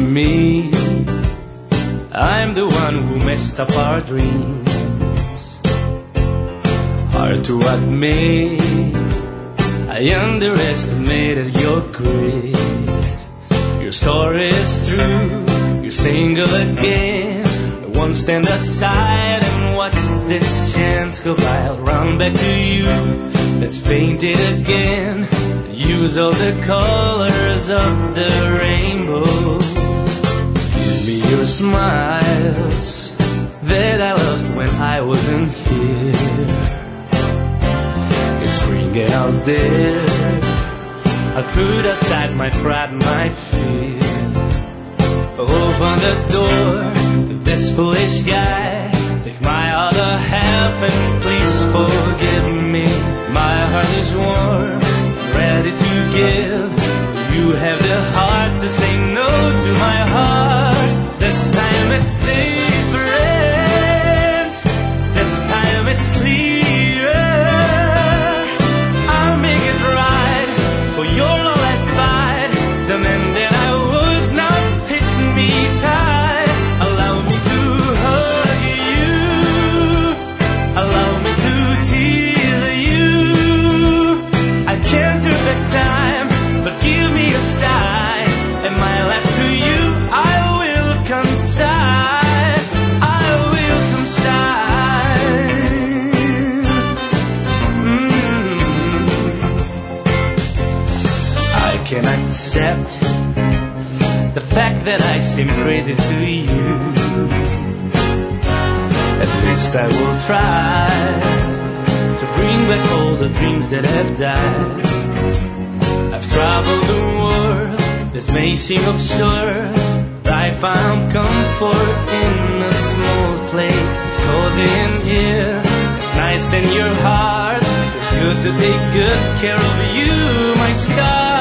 me. I'm the one who messed up our dreams. Hard to admit, I underestimated your grit. Your story is true, you're single again. I won't stand aside and watch this chance go by. I'll run back to you, let's paint it again. Use all the colors of the rainbow. Give me your smiles that I lost when I wasn't here. It's spring out there, I'll put aside my pride and my fear. Open the door to this foolish guy. Take my other half and please forgive me. My heart is warm, ready to give. You have the heart to say no to my heart. This time it's different. This time it's clearer. I'll make it right. For your love I fight. The man that I was now fits me tight. Allow me to hug you. Allow me to tease you. I can't turn back time, but give me a sign. And my life to you I will consign. I will consign. I can accept the fact that I seem crazy to you. At least I will try to bring back all the dreams that have died. I've traveled the world, this may seem absurd, but I found comfort in a small place. It's cozy in here, it's nice in your heart. It's good to take good care of you, my star.